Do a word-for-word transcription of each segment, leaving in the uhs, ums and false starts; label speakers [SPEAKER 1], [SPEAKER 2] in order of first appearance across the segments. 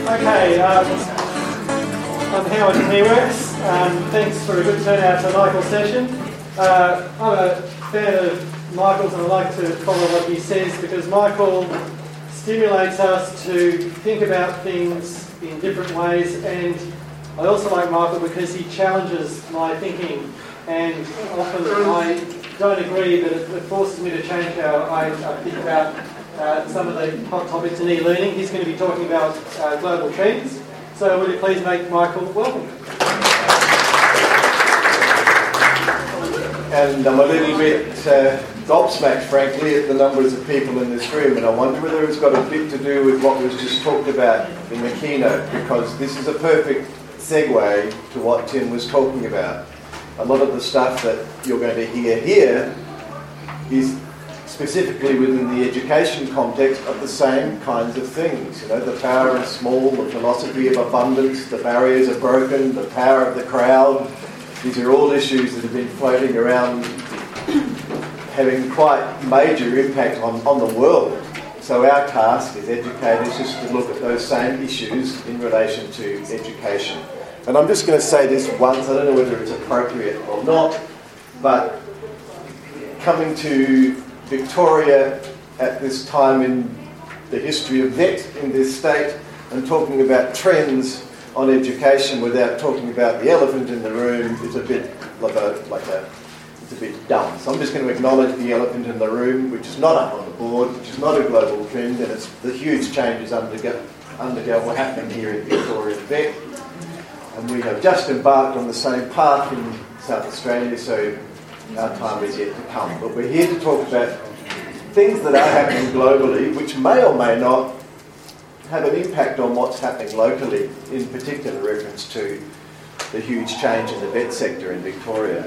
[SPEAKER 1] Okay, um, I'm Howard from HeWorks. Um, thanks for a good turnout to Michael's session. Uh, I'm a fan of Michael's and I like to follow what he says because Michael stimulates us to think about things in different ways, and I also like Michael because he challenges my thinking, and often I don't agree, but it, it forces me to change how I, I think about uh, some of the hot topics in e-learning. He's going to be talking about uh, global trends. So will you please make Michael welcome?
[SPEAKER 2] And I'm a little bit uh, gobsmacked, frankly, at the numbers of people in this room, and I wonder whether it's got a bit to do with what was just talked about in the keynote, because this is a perfect segue to what Tim was talking about. A lot of the stuff that you're going to hear here is specifically within the education context of the same kinds of things. You know, the power of small, the philosophy of abundance, the barriers are broken, the power of the crowd. These are all issues that have been floating around, having quite major impact on, on the world. So our task as educators is to look at those same issues in relation to education. And I'm just going to say this once, I don't know whether it's appropriate or not, but coming to Victoria at this time in the history of V E T in this state and talking about trends on education without talking about the elephant in the room is a bit like a, like a it's a bit dumb. So I'm just going to acknowledge the elephant in the room, which is not up on the board, which is not a global trend, and it's the huge changes undergo, undergo what happening here in Victoria V E T. And we have just embarked on the same path in South Australia, so our time is yet to come. But we're here to talk about things that are happening globally, which may or may not have an impact on what's happening locally, in particular reference to the huge change in the V E T sector in Victoria.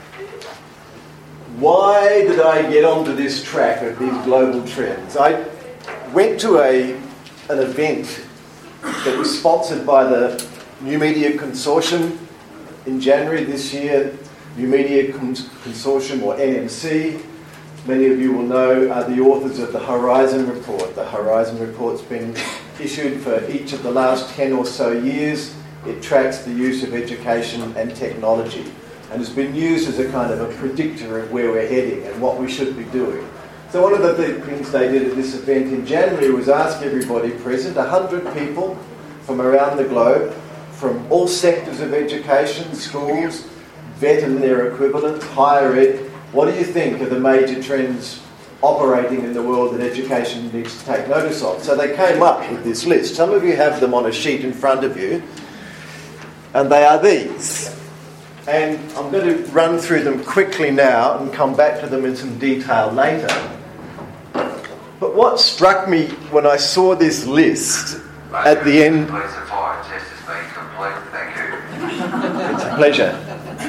[SPEAKER 2] Why did I get onto this track of these global trends? I went to a an event that was sponsored by the New Media Consortium in January this year. New Media Consortium, or N M C, many of you will know, are the authors of the Horizon Report. The Horizon Report's been issued for each of the last ten or so years. It tracks the use of education and technology and has been used as a kind of a predictor of where we're heading and what we should be doing. So one of the things they did at this event in January was ask everybody present, one hundred people from around the globe, from all sectors of education, schools, V E T and their equivalents, higher ed, what do you think are the major trends operating in the world that education needs to take notice of? So they came up with this list. Some of you have them on a sheet in front of you, and they are these. And I'm going to run through them quickly now and come back to them in some detail later. But what struck me when I saw this list at the end...
[SPEAKER 3] Please advise, test has been complete. Thank you.
[SPEAKER 2] It's a pleasure.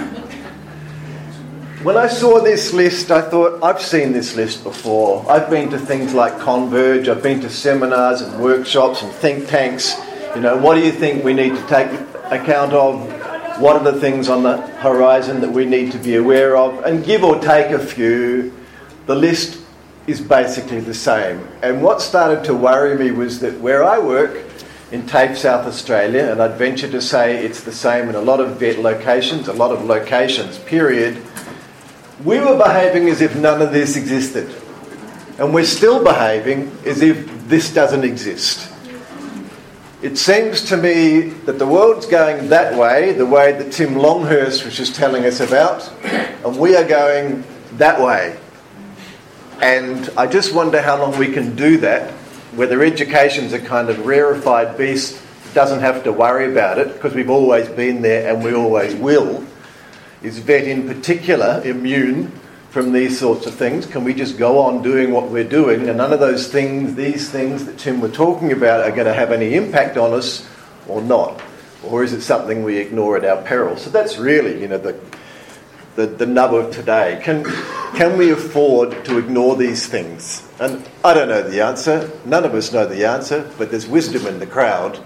[SPEAKER 2] When I saw this list, I thought, I've seen this list before. I've been to things like Converge, I've been to seminars and workshops and think tanks. You know, what do you think we need to take account of? What are the things on the horizon that we need to be aware of? And give or take a few, the list is basically the same. And what started to worry me was that where I work, in TAFE South Australia, and I'd venture to say it's the same in a lot of V E T locations, a lot of locations, period, we were behaving as if none of this existed. And we're still behaving as if this doesn't exist. It seems to me that the world's going that way, the way that Tim Longhurst was just telling us about, and we are going that way. And I just wonder how long we can do that, whether education's a kind of rarefied beast, doesn't have to worry about it, because we've always been there and we always will. Is V E T in particular immune from these sorts of things? Can we just go on doing what we're doing and none of those things, these things that Tim were talking about are going to have any impact on us or not? Or is it something we ignore at our peril? So that's really, you know, the the, the nub of today. Can can we afford to ignore these things? And I don't know the answer. None of us know the answer, but there's wisdom in the crowd.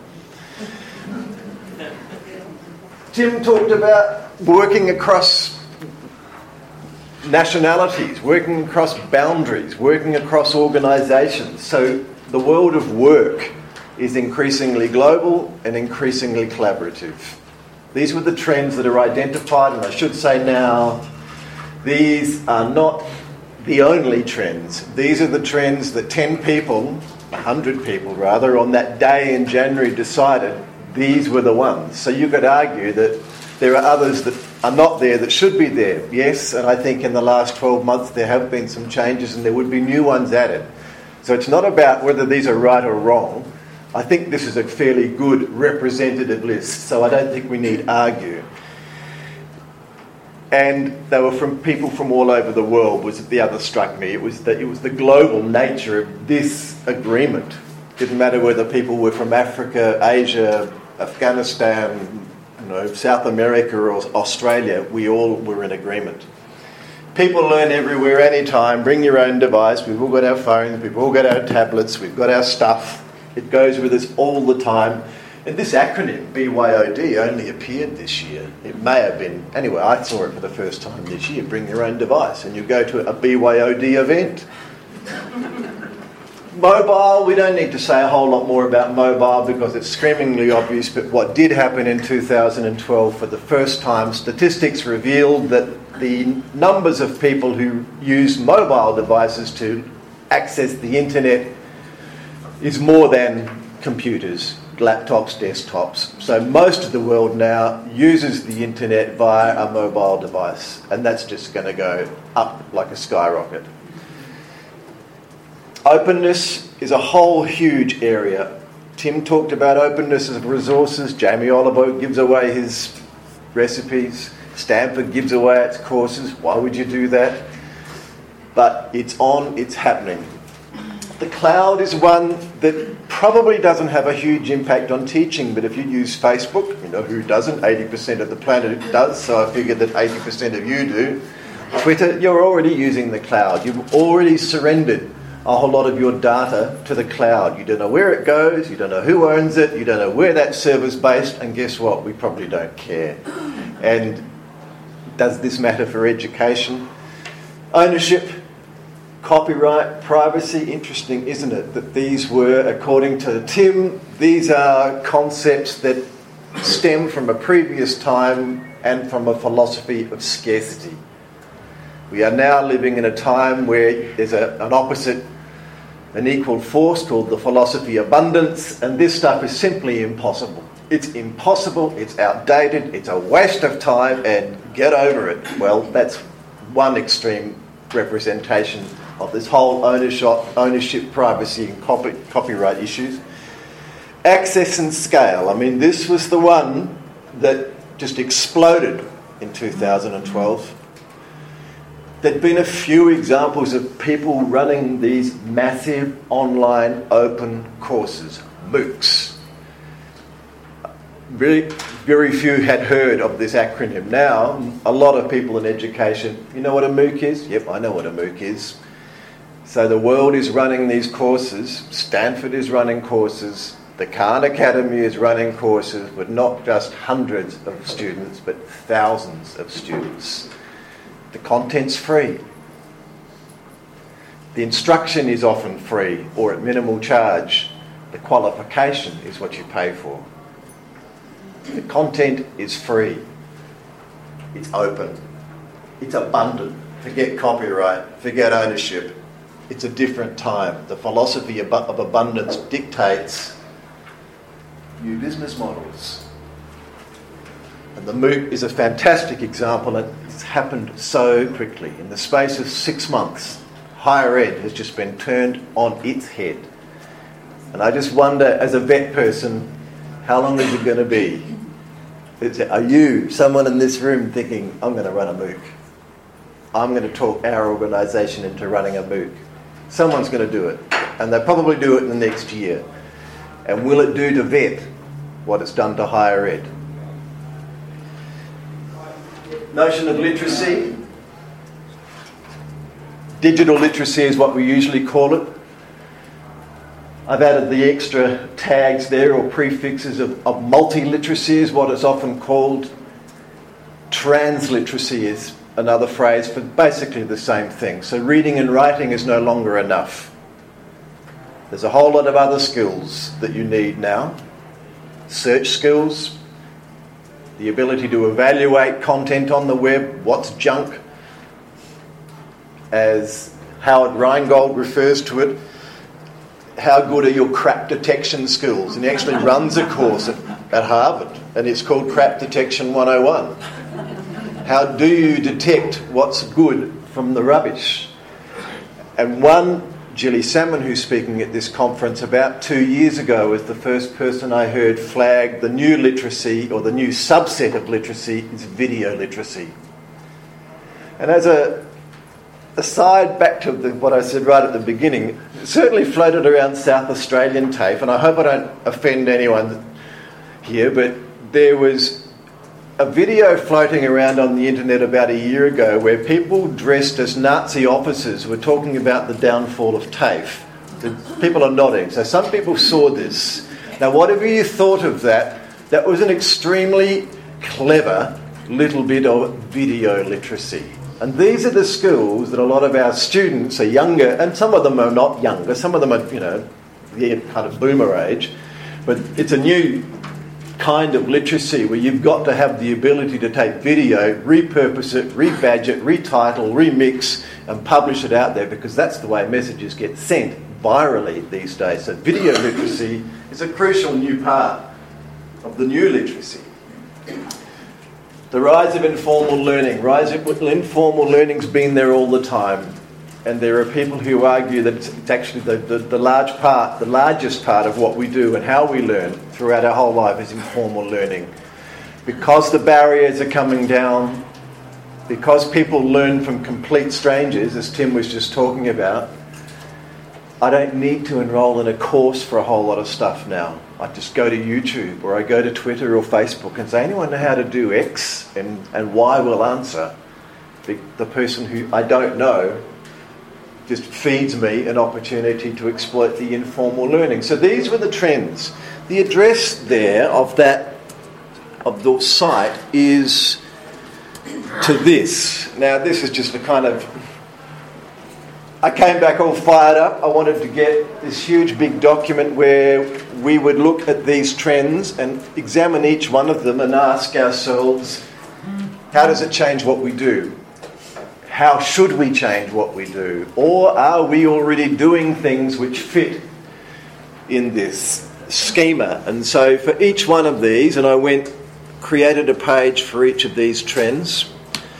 [SPEAKER 2] Tim talked about working across nationalities, working across boundaries, working across organisations. So the world of work is increasingly global and increasingly collaborative. These were the trends that are identified, and I should say now, these are not the only trends. These are the trends that ten people, one hundred people rather, on that day in January decided these were the ones. So you could argue that there are others that are not there that should be there. Yes, and I think in the last twelve months there have been some changes and there would be new ones added. So it's not about whether these are right or wrong. I think this is a fairly good representative list, so I don't think we need argue. And they were from people from all over the world, was the other struck me. It was that it was the global nature of this agreement. It didn't matter whether people were from Africa, Asia, Afghanistan, you know, South America or Australia, we all were in agreement. People learn everywhere, anytime. Bring your own device. We've all got our phones, we've all got our tablets, we've got our stuff. It goes with us all the time. And this acronym, B Y O D, only appeared this year. It may have been, anyway, I saw it for the first time this year. Bring your own device and you go to a B Y O D event. Mobile, we don't need to say a whole lot more about mobile because it's screamingly obvious, but what did happen in two thousand twelve, for the first time, statistics revealed that the numbers of people who use mobile devices to access the internet is more than computers, laptops, desktops. So most of the world now uses the internet via a mobile device, and that's just going to go up like a skyrocket. Openness is a whole huge area. Tim talked about openness of resources. Jamie Oliver gives away his recipes. Stanford gives away its courses. Why would you do that? But it's on, it's happening. The cloud is one that probably doesn't have a huge impact on teaching, but if you use Facebook, you know who doesn't? eighty percent of the planet does, so I figured that eighty percent of you do. Twitter, you're already using the cloud. You've already surrendered a whole lot of your data to the cloud. You don't know where it goes, you don't know who owns it, you don't know where that server's based, and guess what? We probably don't care. And does this matter for education? Ownership, copyright, privacy, interesting, isn't it? That these were, according to Tim, these are concepts that stem from a previous time and from a philosophy of scarcity. We are now living in a time where there's a, an opposite, an equal force called the philosophy of abundance, and this stuff is simply impossible. It's impossible, it's outdated, it's a waste of time, and get over it. Well, that's one extreme representation of this whole ownership, ownership privacy and copy, copyright issues. Access and scale. I mean, this was the one that just exploded in two thousand twelve. There'd been a few examples of people running these massive online open courses, MOOCs. Really, very few had heard of this acronym. Now, a lot of people in education, you know what a MOOC is? Yep, I know what a MOOC is. So the world is running these courses. Stanford is running courses. The Khan Academy is running courses with not just hundreds of students, but thousands of students. The content's free. The instruction is often free or at minimal charge. The qualification is what you pay for. The content is free. It's open. It's abundant. Forget copyright. Forget ownership. It's a different time. The philosophy of abundance dictates new business models. And the MOOC is a fantastic example, and it's happened so quickly. In the space of six months, higher ed has just been turned on its head. And I just wonder, as a vet person, how long is it going to be? Are you, someone in this room, thinking, I'm going to run a MOOC? I'm going to talk our organisation into running a MOOC. Someone's going to do it. And they'll probably do it in the next year. And will it do to vet what it's done to higher ed? Notion of literacy. Digital literacy is what we usually call it. I've added the extra tags there, or prefixes of, of multi-literacy is what it's often called. Transliteracy is another phrase for basically the same thing. So reading and writing is no longer enough. There's a whole lot of other skills that you need now. Search skills, the ability to evaluate content on the web, what's junk, as Howard Rheingold refers to it. How good are your crap detection skills? And he actually runs a course at, at Harvard, and it's called Crap Detection one oh one. How do you detect what's good from the rubbish? And one, Gilly Salmon, who's speaking at this conference about two years ago, was the first person I heard flag the new literacy, or the new subset of literacy, is video literacy. And as a aside back to the, what I said right at the beginning, it certainly floated around South Australian TAFE, and I hope I don't offend anyone here, but there was a video floating around on the internet about a year ago where people dressed as Nazi officers were talking about the downfall of TAFE. The people are nodding, so some people saw this. Now, whatever you thought of that, that was an extremely clever little bit of video literacy. And these are the skills that a lot of our students are younger, and some of them are not younger, some of them are, you know, the kind of boomer age, but it's a new kind of literacy where you've got to have the ability to take video, repurpose it, rebadge it, retitle, remix, and publish it out there, because that's the way messages get sent virally these days. So video literacy is a crucial new part of the new literacy. The rise of informal learning. Rise of informal learning's been there all the time. And there are people who argue that it's actually the, the, the large part, the largest part of what we do and how we learn throughout our whole life is informal learning. Because the barriers are coming down, because people learn from complete strangers, as Tim was just talking about, I don't need to enrol in a course for a whole lot of stuff now. I just go to YouTube or I go to Twitter or Facebook and say, anyone know how to do X? And, and Y will answer. The, the person who I don't know just feeds me an opportunity to exploit the informal learning. So these were the trends. The address there of that, of the site is to this. Now this is just a kind of, I came back all fired up. I wanted to get this huge big document where we would look at these trends and examine each one of them and ask ourselves, how does it change what we do? How should we change what we do? Or are we already doing things which fit in this schema? And so for each one of these, and I went, created a page for each of these trends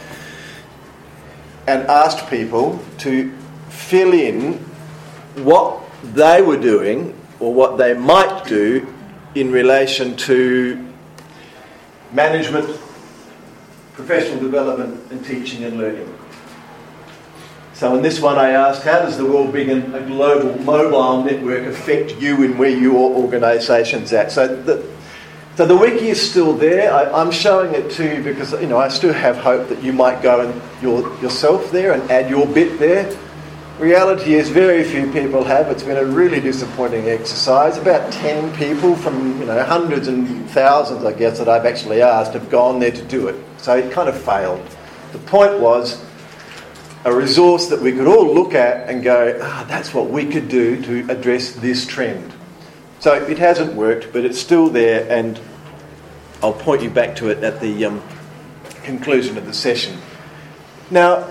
[SPEAKER 2] and asked people to fill in what they were doing or what they might do in relation to management, professional development and teaching and learning. So in this one I asked, how does the world being a global mobile network affect you and where your organisation's at? So the, so the wiki is still there. I, I'm showing it to you because, you know, I still have hope that you might go and your, yourself there and add your bit there. Reality is very few people have. It's been a really disappointing exercise. About ten people from, you know, hundreds and thousands, I guess, that I've actually asked have gone there to do it. So it kind of failed. The point was a resource that we could all look at and go, ah, that's what we could do to address this trend. So it hasn't worked, but it's still there, and I'll point you back to it at the um, conclusion of the session. Now,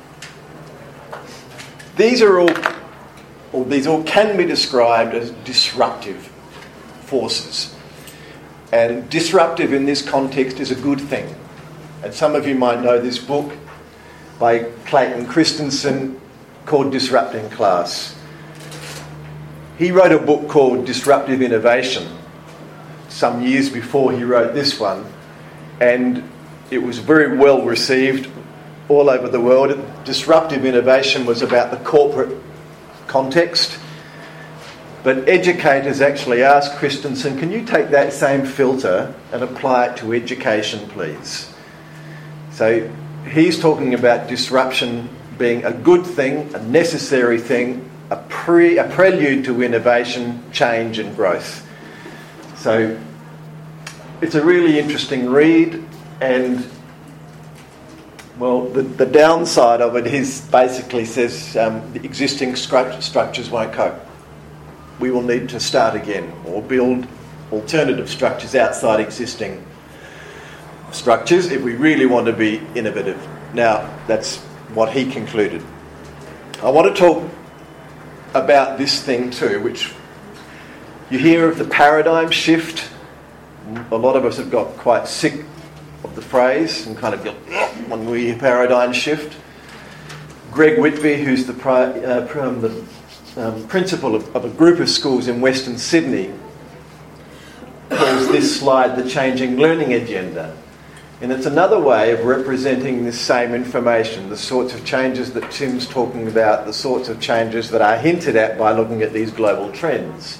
[SPEAKER 2] these are all, or these all can be described as disruptive forces. And disruptive in this context is a good thing. And some of you might know this book by Clayton Christensen called Disrupting Class. He wrote a book called Disruptive Innovation some years before he wrote this one, and it was very well received all over the world. Disruptive innovation was about the corporate context, but educators actually asked Christensen, can you take that same filter and apply it to education, please? So he's talking about disruption being a good thing, a necessary thing, a pre a prelude to innovation, change and growth. So it's a really interesting read, and well, the, the downside of it is basically says um, the existing stru- structures won't cope. we will need to start again or build alternative structures outside existing structures if we really want to be innovative. Now, that's what he concluded. I want to talk about this thing too, which you hear of the paradigm shift. A lot of us have got quite sick of the phrase and kind of go when we hear paradigm shift. Greg Whitby, who's the, pri- uh, um, the um, principal of, of a group of schools in Western Sydney, calls this slide the changing learning agenda. And it's another way of representing this same information, the sorts of changes that Tim's talking about, the sorts of changes that are hinted at by looking at these global trends.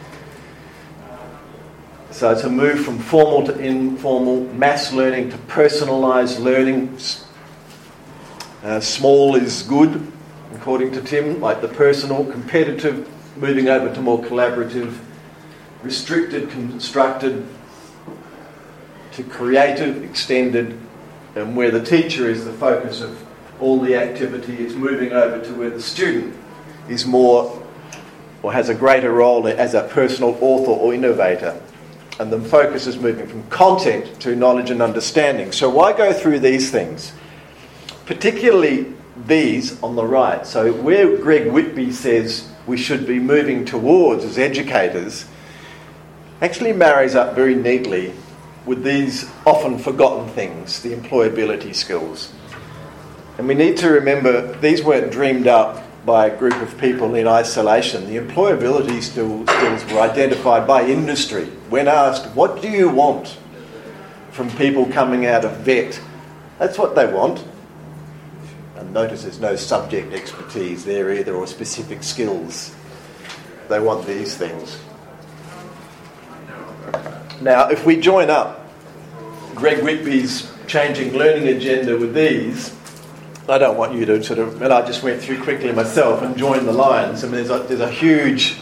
[SPEAKER 2] So it's a move from formal to informal, mass learning to personalised learning. Uh, small is good, according to Tim, like the personal, competitive, moving over to more collaborative, restricted, constructed, to creative, extended, and where the teacher is the focus of all the activity, it's moving over to where the student is more, or has a greater role as a personal author or innovator. And the focus is moving from content to knowledge and understanding. So why go through these things? Particularly these on the right. So where Greg Whitby says we should be moving towards as educators actually marries up very neatly with these often forgotten things, the employability skills. And we need to remember these weren't dreamed up by a group of people in isolation. The employability skills were identified by industry. When asked, what do you want from people coming out of vet? That's what they want. And notice there's no subject expertise there either or specific skills. They want these things. Now, if we join up Greg Whitby's changing learning agenda with these, I don't want you to sort of, and I just went through quickly myself and joined the lines. I mean, there's a, there's a huge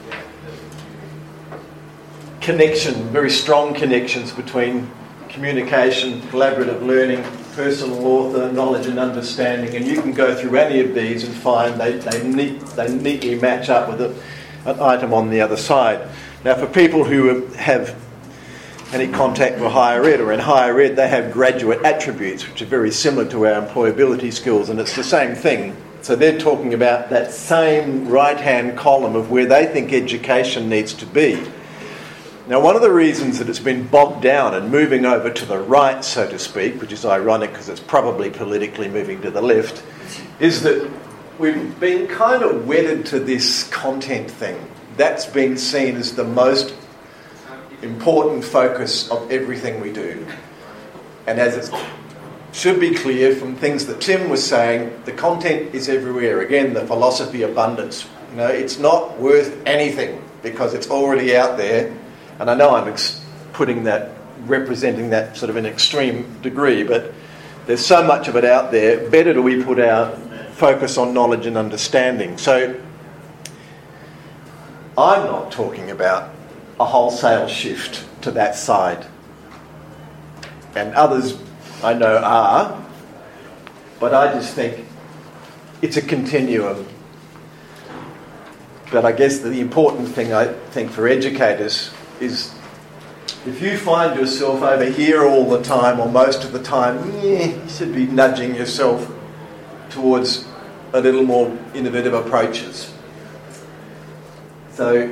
[SPEAKER 2] connection, very strong connections between communication, collaborative learning, personal author, knowledge and understanding, and you can go through any of these and find they, they, neat, they neatly match up with a, an item on the other side. Now, for people who have any contact with higher ed, or in higher ed they have graduate attributes which are very similar to our employability skills, and it's the same thing. So they're talking about that same right-hand column of where they think education needs to be. Now, one of the reasons that it's been bogged down and moving over to the right, so to speak, which is ironic because it's probably politically moving to the left, is that we've been kind of wedded to this content thing. That's been seen as the most important focus of everything we do. And as it should be clear from things that Tim was saying, the content is everywhere. Again, the philosophy of abundance. You know, it's not worth anything because it's already out there. And I know I'm ex- putting that, representing that sort of an extreme degree, but there's so much of it out there. Better do we put our focus on knowledge and understanding. So I'm not talking about a wholesale shift to that side. And others I know are, but I just think it's a continuum. But I guess the important thing I think for educators is if you find yourself over here all the time or most of the time, yeah, you should be nudging yourself towards a little more innovative approaches. So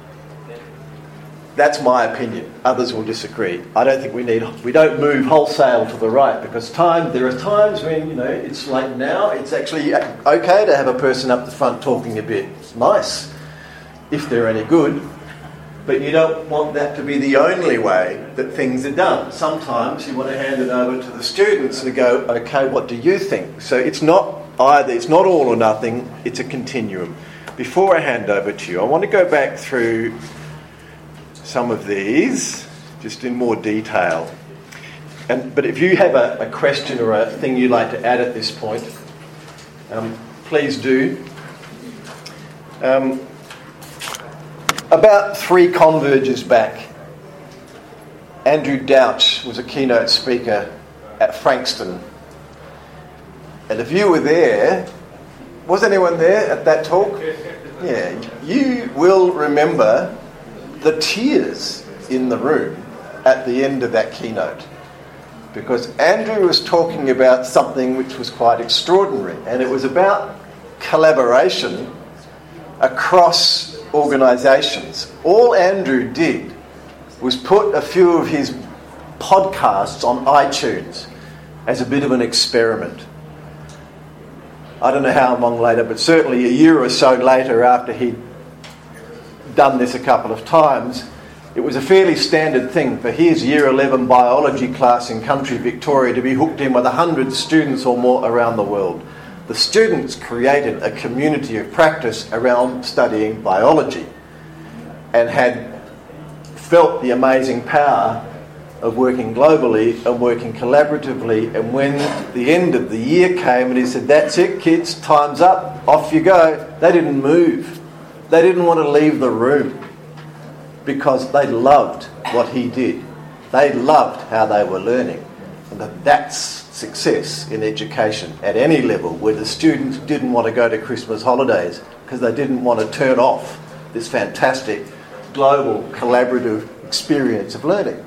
[SPEAKER 2] that's my opinion. Others will disagree. I don't think we need, we don't move wholesale to the right because time, there are times when, you know, it's like now, it's actually okay to have a person up the front talking a bit. It's nice if they're any good, but you don't want that to be the only way that things are done. Sometimes you want to hand it over to the students and go, okay, what do you think? So it's not either, it's not all or nothing, it's a continuum. Before I hand over to you, I want to go back through some of these, just in more detail. And but if you have a, a question or a thing you'd like to add at this point, um, please do. Um, about three converges back, Andrew Douch was a keynote speaker at Frankston. And if you were there, was anyone there at that talk? Yeah, you will remember the tears in the room at the end of that keynote, because Andrew was talking about something which was quite extraordinary, and it was about collaboration across organisations. All Andrew did was put a few of his podcasts on iTunes as a bit of an experiment. I don't know how long later, but certainly a year or so later, after he'd done this a couple of times, it was a fairly standard thing for his year eleven biology class in country Victoria to be hooked in with one hundred students or more around the world. The students created a community of practice around studying biology and had felt the amazing power of working globally and working collaboratively. And when the end of the year came and he said, "That's it, kids, time's up, off you go," they didn't move. They didn't want to leave the room because they loved what he did. They loved how they were learning. And that that's success in education at any level, where the students didn't want to go to Christmas holidays because they didn't want to turn off this fantastic global collaborative experience of learning.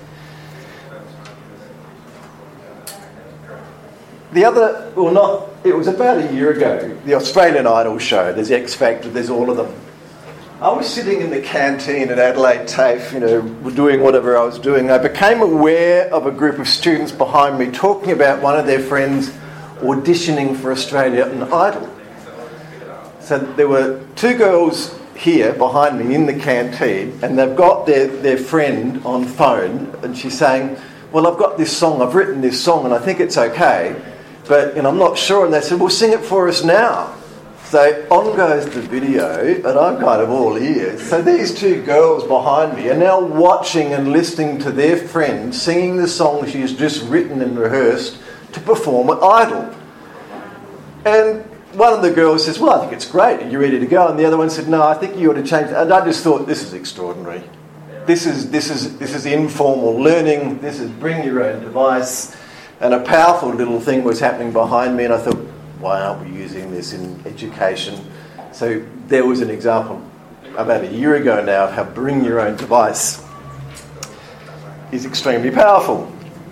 [SPEAKER 2] The other, well not, it was about a year ago, the Australian Idol show, there's X Factor, there's all of them. I was sitting in the canteen at Adelaide TAFE, you know, doing whatever I was doing. I became aware of a group of students behind me talking about one of their friends auditioning for Australian Idol. So there were two girls here behind me in the canteen, and they've got their, their friend on phone, and she's saying, "Well, I've got this song, I've written this song, and I think it's okay, but you know, I'm not sure." And they said, "Well, sing it for us now." So on goes the video, and I'm kind of all ears. So these two girls behind me are now watching and listening to their friend singing the song she's just written and rehearsed to perform at Idol. And one of the girls says, "Well, I think it's great. Are you ready to go?" And the other one said, "No, I think you ought to change it." And I just thought, this is extraordinary. This is this is this is informal learning. This is bring your own device. And a powerful little thing was happening behind me, and I thought, why aren't we using this in education? So there was an example about a year ago now of how bring your own device is extremely powerful.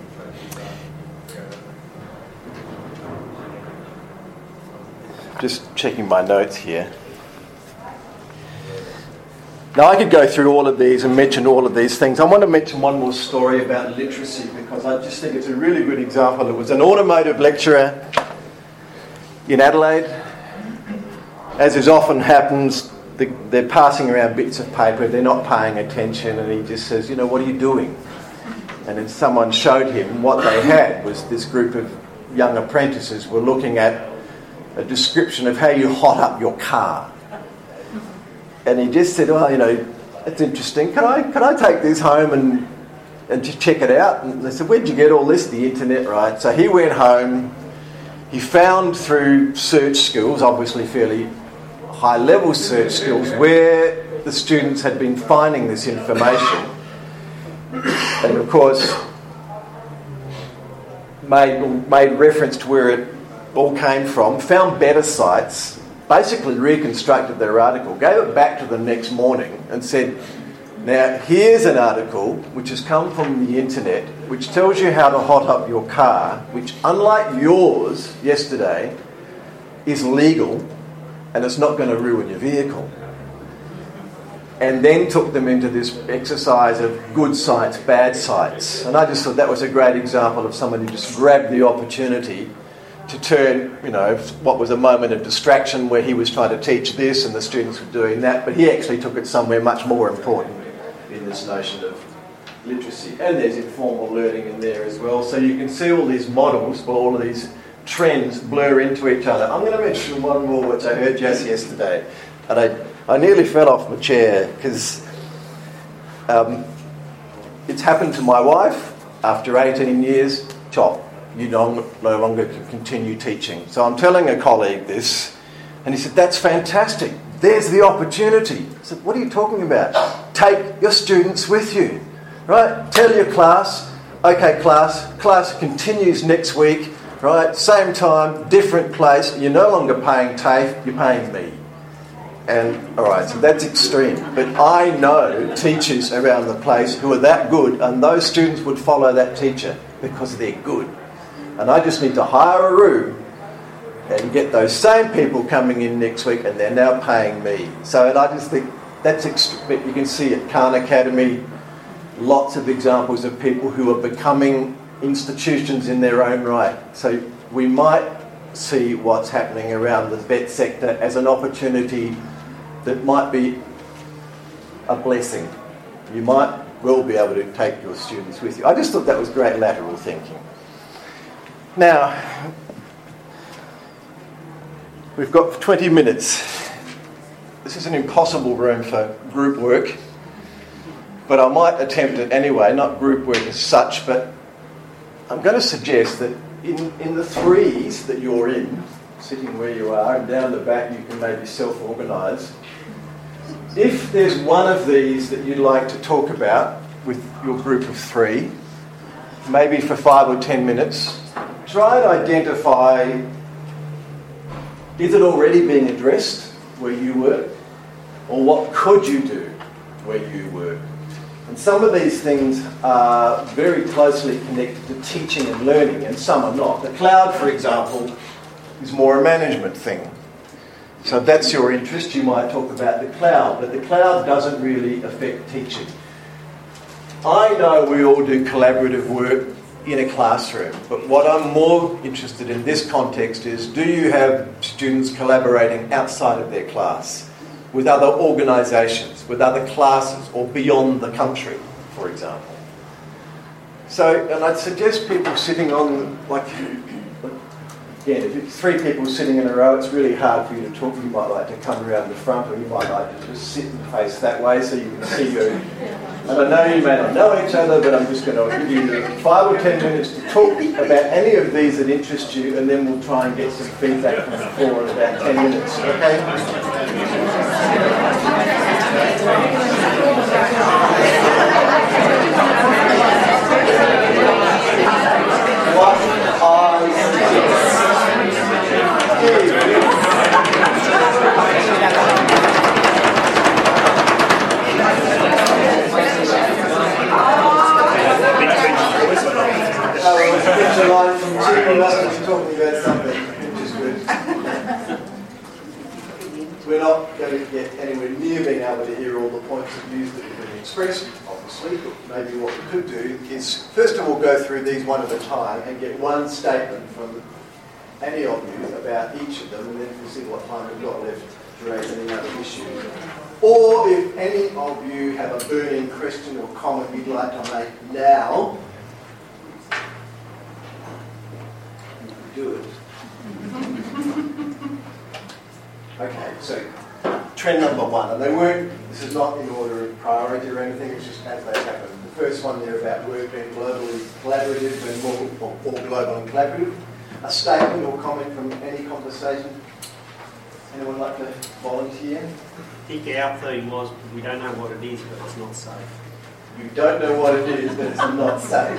[SPEAKER 2] Just checking my notes here. Now I could go through all of these and mention all of these things. I want to mention one more story about literacy because I just think it's a really good example. It was an automotive lecturer in Adelaide. As is often happens, the, they're passing around bits of paper, they're not paying attention, and he just says, "You know, what are you doing?" And then someone showed him what they had was this group of young apprentices were looking at a description of how you hot up your car. And he just said, "Well, you know, it's interesting. Can I can I take this home and and just check it out?" And they said, "Where'd you get all this?" "The internet, right?" So he went home. He found through search skills, obviously fairly high-level search skills, where the students had been finding this information. And of course, made, made reference to where it all came from, found better sites, basically reconstructed their article, gave it back to them next morning and said, "Now, here's an article which has come from the internet, which tells you how to hot up your car, which, unlike yours yesterday, is legal and it's not going to ruin your vehicle." And then took them into this exercise of good sites, bad sites. And I just thought that was a great example of someone who just grabbed the opportunity to turn, you know, what was a moment of distraction where he was trying to teach this and the students were doing that, but he actually took it somewhere much more important in this notion of literacy. And there's informal learning in there as well. So you can see all these models, but all of these trends blur into each other. I'm going to mention one more which I heard just yesterday. And I, I nearly fell off my chair because um, it's happened to my wife after eighteen years. Chop, you no, no longer can continue teaching. So I'm telling a colleague this, and he said, "That's fantastic. There's the opportunity." I said, "What are you talking about?" "Take your students with you, right? Tell your class, okay, class, class continues next week, right? Same time, different place. You're no longer paying TAFE, you're paying me." And, all right, so that's extreme. But I know teachers around the place who are that good, and those students would follow that teacher because they're good. And I just need to hire a room and get those same people coming in next week, and they're now paying me. So, and I just think that's extreme. You can see at Khan Academy, lots of examples of people who are becoming institutions in their own right. So we might see what's happening around the vet sector as an opportunity that might be a blessing. You might well be able to take your students with you. I just thought that was great lateral thinking. Now, we've got twenty minutes. This is an impossible room for group work, but I might attempt it anyway, not group work as such, but I'm going to suggest that in, in the threes that you're in, sitting where you are, and down the back you can maybe self-organise. If there's one of these that you'd like to talk about with your group of three, maybe for five or ten minutes, try and identify, is it already being addressed where you work? Or what could you do where you work? And some of these things are very closely connected to teaching and learning, and some are not. The cloud, for example, is more a management thing. So if that's your interest, you might talk about the cloud, but the cloud doesn't really affect teaching. I know we all do collaborative work in a classroom, but what I'm more interested in this context is, do you have students collaborating outside of their class with other organisations, with other classes, or beyond the country, for example? So, and I'd suggest people sitting on, like, again, if it's three people sitting in a row, it's really hard for you to talk. You might like to come around the front, or you might like to just sit and face that way so you can see your... And I know you may not know each other, but I'm just going to give you five or ten minutes to talk about any of these that interest you, and then we'll try and get some feedback from the floor in about ten minutes, okay? What line from Chico Russell talking about something which is good. We're not going to get anywhere near being able to hear all the points of views that have been expressed, obviously, but maybe what we could do is first of all go through these one at a time and get one statement from any of you about each of them, and then we'll see what time we've got left to raise any other issues. Or if any of you have a burning question or comment you'd like to make now, do it. Okay, so trend number one, and they weren't, this is not in order of priority or anything, it's just as they happen. The first one there about work being globally collaborative and more, or, or global and collaborative. A statement or comment from any conversation? Anyone like to volunteer?
[SPEAKER 4] I think our theme was, we don't know what it is, but it's not safe.
[SPEAKER 2] You don't know what it is, but it's not safe.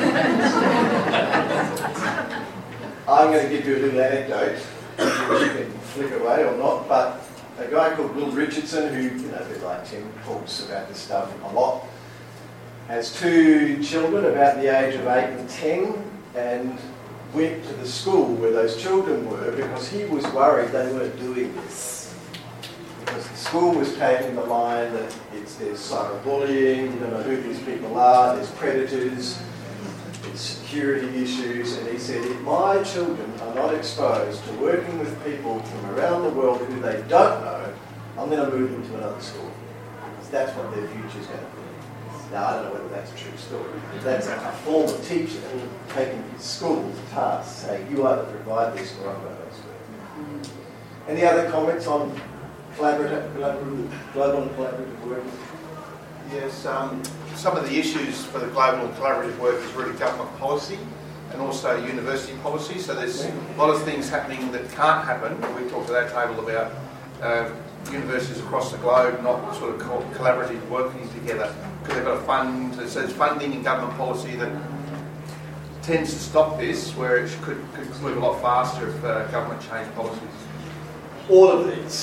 [SPEAKER 2] I'm going to give you a little anecdote, which you can flick away or not, but a guy called Will Richardson, who, you know, a bit like Tim, talks about this stuff a lot, has two children about the age of eight and ten, and went to the school where those children were because he was worried they weren't doing this. Because the school was taking the line that it's, there's cyberbullying, you don't know who these people are, there's predators, there's security issues, and he said, if my children are not exposed to working with people from around the world who they don't know, I'm going to move them to another school. Because that's what their future's going to be. Now, I don't know whether that's a true story. That's a former teacher taking his school to task, saying, you either provide this or I'm going to school. Any other comments on collaborative, collaborative, global and collaborative work?
[SPEAKER 5] Yes, um, some of the issues for the global and collaborative work is really government policy and also university policy. So there's a lot of things happening that can't happen. We talked at our table about uh, universities across the globe not sort of co- collaboratively working together because they've got a fund. So there's funding and government policy that tends to stop this, where it could, could move a lot faster if uh, government changed policies.
[SPEAKER 2] All of these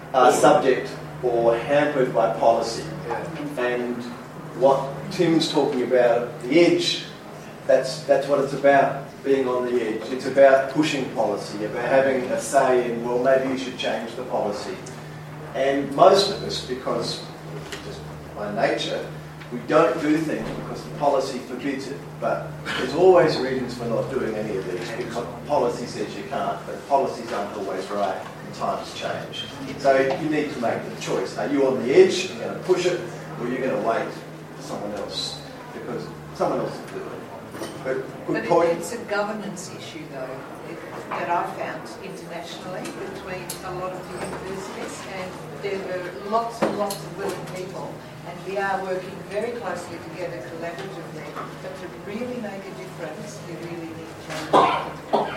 [SPEAKER 2] are subject or hampered by policy. And what Tim's talking about, the edge, that's, that's what it's about, being on the edge. It's about pushing policy, about having a say in, well, maybe you should change the policy. And most of us, because just by nature, we don't do things because the policy forbids it. But there's always reasons for not doing any of these because policy says you can't, but policies aren't always right and times change. So you need to make the choice. Are you on the edge, you're going to push it, or you're going to wait for someone else? Because someone else will do it. But good
[SPEAKER 6] But
[SPEAKER 2] point.
[SPEAKER 6] it, it's a governance issue, though, it, that I've found internationally between a lot of the universities, and there were lots and lots of willing people, and we are working very closely together collaboratively. But to really make a difference, you really need change.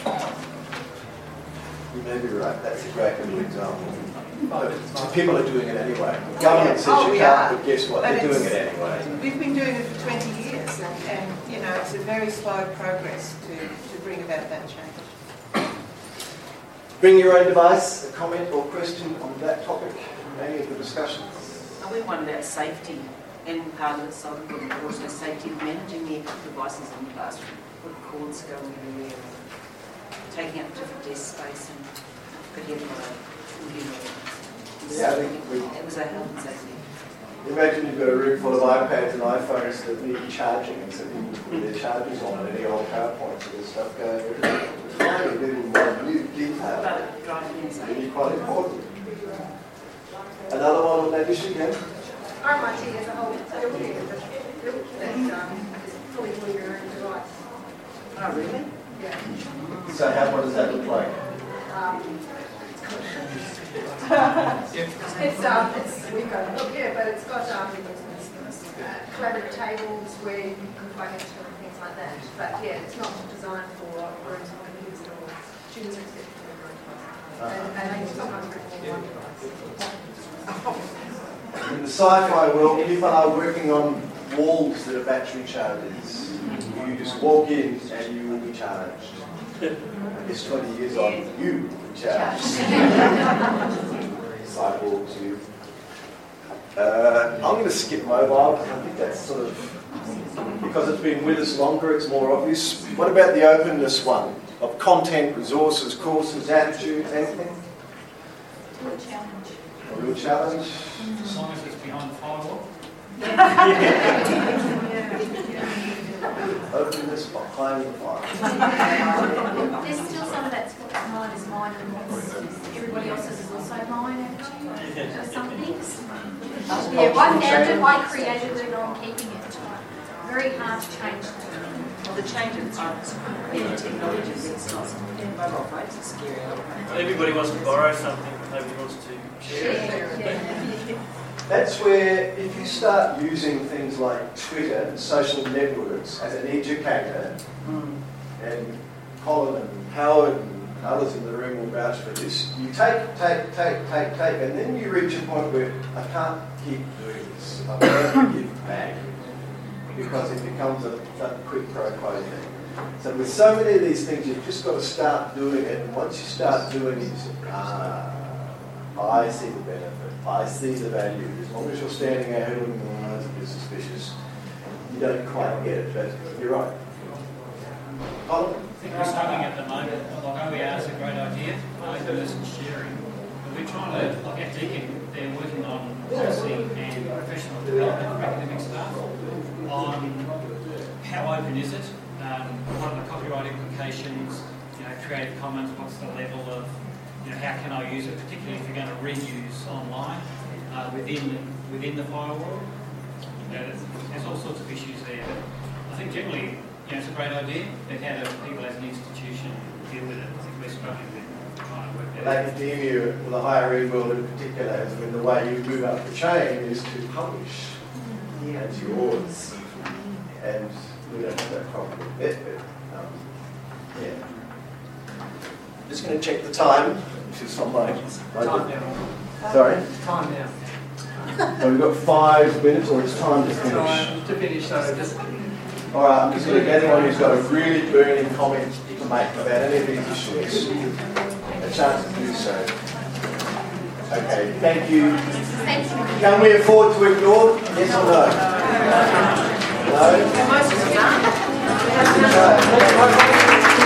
[SPEAKER 2] You may be right. That's a great little example. But people are doing it anyway. The government says
[SPEAKER 6] Oh,
[SPEAKER 2] you
[SPEAKER 6] we
[SPEAKER 2] can't,
[SPEAKER 6] are.
[SPEAKER 2] but guess what?
[SPEAKER 6] But
[SPEAKER 2] They're doing it
[SPEAKER 6] it's-
[SPEAKER 2] anyway.
[SPEAKER 6] We've been doing it for twenty years, and, and you know, it's a very slow progress to, to bring about that change.
[SPEAKER 2] Bring your own device, a comment or question on that topic, any of the discussions.
[SPEAKER 7] We wondered about safety, and part of it's also safety of managing the devices in the classroom. What cords going everywhere, taking up different desk space, and could have a computer.
[SPEAKER 2] Yeah, I think we,
[SPEAKER 7] It was a health and safety.
[SPEAKER 2] imagine you've got a room full of iPads and iPhones that need charging, and so people put their chargers on and any old PowerPoints and this stuff going everywhere. Tiny little minute detail.
[SPEAKER 7] But driving inside.
[SPEAKER 2] Really quite important. Another one on that issue again?
[SPEAKER 8] R M I T as a whole building that's built that um, is fully for your own device.
[SPEAKER 7] Oh, really?
[SPEAKER 8] Yeah.
[SPEAKER 2] So how, what does that look like?
[SPEAKER 8] Um, it's, um, it's, we've got a look, yeah, but it's got um, uh, collaborative tables where you can plug into and things like that. But yeah, it's not designed for rooms for computers at all. Students are expected to have their own device. And, and they sometimes bring one device.
[SPEAKER 2] In the sci-fi world, people are working on walls that are battery chargers. You just walk in and you will be charged. I guess twenty years on, you will be charged. Cyborgs, you. Uh, I'm going to skip mobile because I think that's sort of, because it's been with us longer, it's more obvious. What about the openness one? Of content, resources, courses, attitudes, anything?
[SPEAKER 8] Real challenge.
[SPEAKER 2] A real challenge?
[SPEAKER 9] As long as it's behind the firewall.
[SPEAKER 2] Openness behind the firewall.
[SPEAKER 10] There's still some of that's what's mine is mine and what's everybody else's is also mine attitude for some things. Yeah, I found it, I created it, I'm keeping it. Very hard to change that.
[SPEAKER 7] Well, the change in the technology is not mobile phones are scary.
[SPEAKER 4] Everybody wants to borrow something, but nobody wants to share it.
[SPEAKER 10] Yeah.
[SPEAKER 2] That's where, if you start using things like Twitter and social networks as an educator,
[SPEAKER 7] Mm.
[SPEAKER 2] and Colin and Howard and others in the room will vouch for this, you take, take, take, take, take, and then you reach a point where I can't keep doing this. I've got to give back, because it becomes a, a quick pro quo thing. So with so many of these things, you've just got to start doing it, and once you start doing it, you say, ah, I see the benefit. I see the value. As long as you're standing out and the eyes and you're suspicious, you don't quite get it, but you're right. Colin?
[SPEAKER 9] I think we're struggling at the moment. Like O E R is a great idea, openness and sharing. But we're trying to, like at Deakin, they're working on policy and professional development for academic staff on how open is it, um, what are the copyright implications, you know, Creative Commons, what's the level of, you know, how can I use it, particularly if you're going to reuse online uh, within within the firewall. You know, there's, there's all sorts of issues there. But I think generally, you know, it's a great idea, but how do people as an institution deal with it? I think we're struggling with trying to work that out.
[SPEAKER 2] Academia, or the higher ed world in particular, has been the way you move up the chain is to publish.
[SPEAKER 7] Yeah.
[SPEAKER 2] It's yours. And we don't have that problem with it, but um, yeah. Just going to check the time, which is on my, my
[SPEAKER 1] Time now.
[SPEAKER 2] Sorry?
[SPEAKER 1] Time now.
[SPEAKER 2] So we've got five minutes, or it's time to finish.
[SPEAKER 1] Time to finish, so just
[SPEAKER 2] All right, I'm just going to get anyone who's got a really burning comment to make about any of these issues a chance to do so. Okay, thank you.
[SPEAKER 10] Thank you.
[SPEAKER 2] Can we afford to ignore? Yes or no? No?
[SPEAKER 6] Most of them are.
[SPEAKER 2] No.